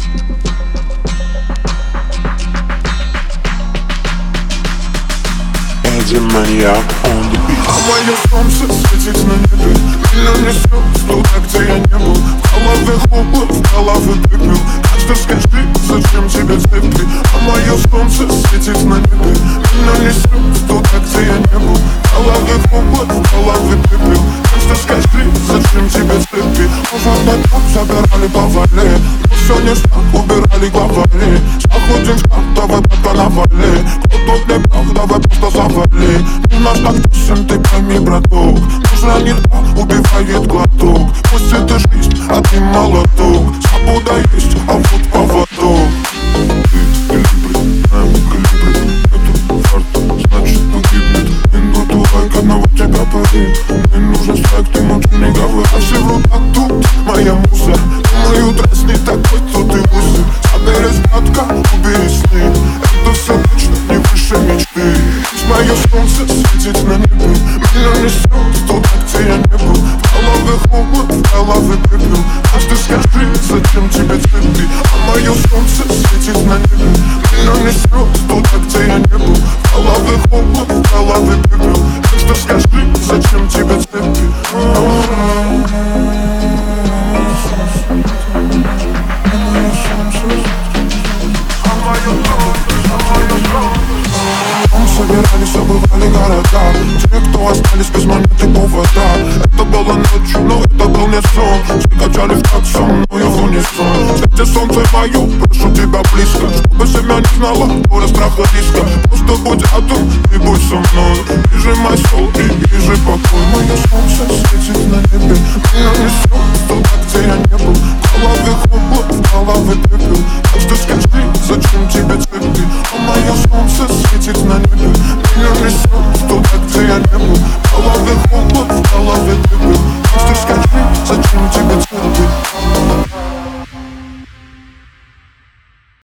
Maniac on the beat. А мое солнце светит на небе, меня несет туда, где я не был. В голове хлопот, в голове пепел. Так что скажи, зачем тебе цепи? А мое солнце светит на небе, меня несет туда, где я не был. В голове хлопот, в голове пепел. Так что скажи, зачем тебе цепи? Уже так забирали по вале, но все не так, убирали главари. Заходим в шкаф, давай пока навали. Кто тут не прав, давай просто завали. У нас так песен, ты пойми, браток. Нужно не так, убивает глоток. Пусть это жизнь, а ты молоток. Свобода есть, а вот поводок. Ты калибри, калибри. Эту фарту, значит погибнет. Минуту лайк, одного тебя пари. Мне нужен страйк, ты молчи, не говори. А все в руках тут моя муза. Думаю, дресс не такой, кто ты узы. Соберись, братка, убери сны. Это все точно не выше мечты. Мое солнце светит на небе, меня несет туда, где я не был. В голове хлопот, в голове пепел. А ты скажи, зачем тебе цепи? А мое солнце светит на небе, меня несет туда, где я не был. В голове хлопот, в голове пепел. Так что скажи, зачем тебе цепи? Собирались, обывали города. Те, кто остались без монеты повода. Это было ночью, но это был не сон. Все качали в такт со мною в унисон. Свети солнце мое, прошу тебя близко. Чтобы семья не знала горя страха риска. Просто будь рядом и будь со мной. Бежи мой сол и бежи покой. Мое солнце светит на небе, меня несет туда, где я не был. В голове хлопот, в голове пепел. Так что скажи, зачем тебе цепи? А мое солнце светит на небе, меня несет туда, где